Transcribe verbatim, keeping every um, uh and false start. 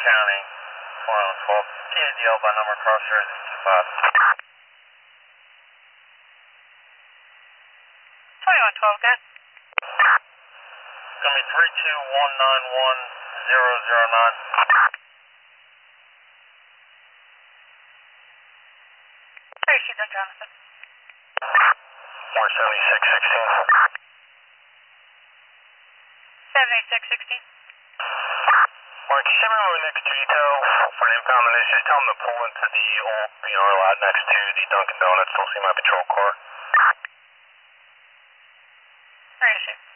County, twenty-one twelve. T A D L by number crosser is five. twenty-one twelve, good. It's going to be three two one nine one zero zero nine. Sorry, she's on Jonathan. one seventy-six sixteen. seventy-six sixteen. Mark, you send me my next detail for an impound, and just tell them to pull into the old P R lot next to the Dunkin' Donuts. They'll see my patrol car. Ready to shoot.